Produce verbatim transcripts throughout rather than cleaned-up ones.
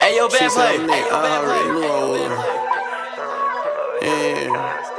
Hey, yo, bad play. Hey, yo, bad play. I already knew I was. Yeah.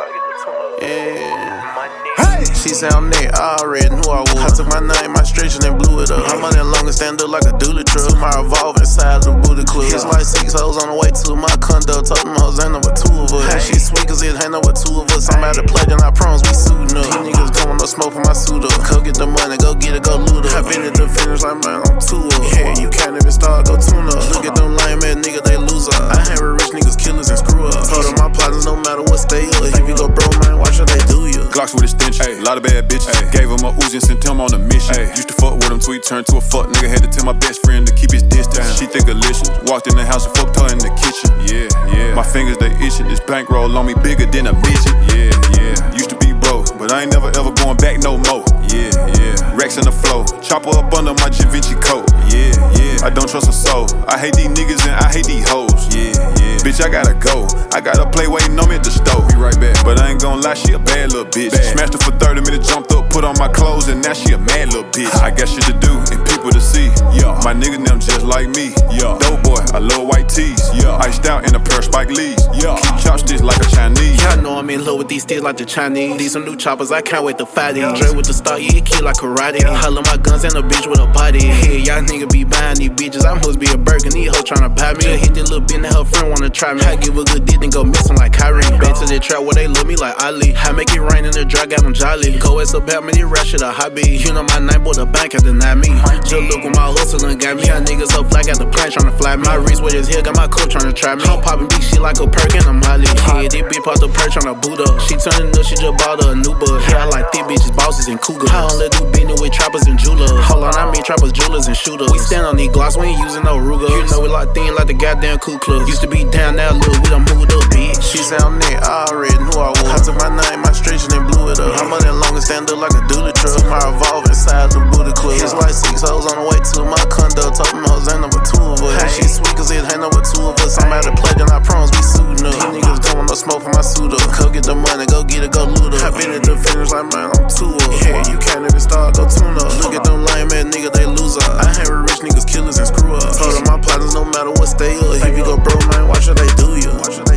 Yeah. Hey. She said I'm next, I already knew I was. I took my name, my stretching and blew it up. I'm on that longer stand up like a dually truck. Took my revolver inside the booty club. It's like six hoes on the way to my condo. Told them hoes ain't number two of us. And she sweet cause it ain't number two of us. I'm out to play, then I promise we suitin' up. These niggas don't want no smoke for my suit up. Go get the money, go get it, go loot up. I been at the finish like man, I'm two up. Yeah, you can't even start, go tune up. Look at them lame ass niggas, they loser. I hang with rich niggas, killers and screw up. Told them my partners no matter what stay up. If you go broke, man, watch what they do you. Glocks with extension, a lot of bad bitches. Ay. Gave him a Uzi and sent him on a mission. Ay. Used to fuck with him till he turned to a fuck nigga. Had to tell my best friend to keep his distance. Damn. She think delicious. Walked in the house and fucked her in the kitchen. Yeah, yeah. My fingers they itching. This bankroll on me bigger than a midget. Yeah, yeah. Used to be broke, but I ain't never ever going back no more. Yeah, yeah. Rex in the flow, chopper up under my Da Vinci coat. Yeah, yeah. I don't trust a soul. I hate these niggas and I hate these hoes. Yeah, yeah. Bitch, I gotta go. I got a play waiting on me at the stove. Be right back. But I ain't gon' lie, she a bad little bitch. Bad. Smashed her for thirty minutes, jumped up, put on my clothes, and now she a mad little bitch. I got shit to do and people to see. Yeah. My niggas them just like me. Yeah. Dope boy, I love white tees. Yeah. Iced out in a pair of Spike Lees. Yeah. Keep chopsticks like a Chinese. Y'all know I'm in love with these sticks like the Chinese. These some new choppers, I can't wait to fight it. Dre with the start, yeah, it kill like karate. Holla my guns and a bitch with a body. Hey, y'all niggas be buying these bitches. I must be a Birkin, these hoes tryna buy me. Just hit this little bitch and her friend wanna try me. I give a good dick and go missing like Kyrie. Back to the trap where they love me like Ali. I make it rain in the dry, got them jolly. Go as a bat, me rap shit a hobby. You know my name, boy, the bank has denied me. Just look when my hustle done got me. Y'all niggas so fly, got the plane tryna fly me. My wrist with his heel, got my coat tryna try me. I'm popping big shit like a perk and I'm Molly. Yeah, this bitch popped the perk tryna boot up. She turning up, she just bought her a new bug. Yeah, I like thick bitches, bosses and cougars. I only do business with trappers and jewelers. Hold on, I mean trappers, jewelers and shooters. We stand on these glocks, we ain't using no Ruger. You know we locked in like the goddamn Ku Klux. Used to be down now, little, we done moved up, bitch. She said I'm next, I already knew I was. I took my name, my stretching and blew it up. I'm on that longer stand up like a dually truck. Took my revolver inside the booty club. It's like six hoes on the way to my condo. Told them hoes ain't number two of us. And she sweet cause it ain't number two of us. I'm out to play, then I promise we suitin' up. These niggas don't want no smoke for my suit up. Go get the money, go get it, go loot up. I been at the finish like man, I'm two up. Yeah, you can't even start, go tune up. Look at them lame ass niggas, they loser. I hang with rich niggas, killers and screw up. Told them my partners no matter what stay up. If you go broke, man, watch what they do you.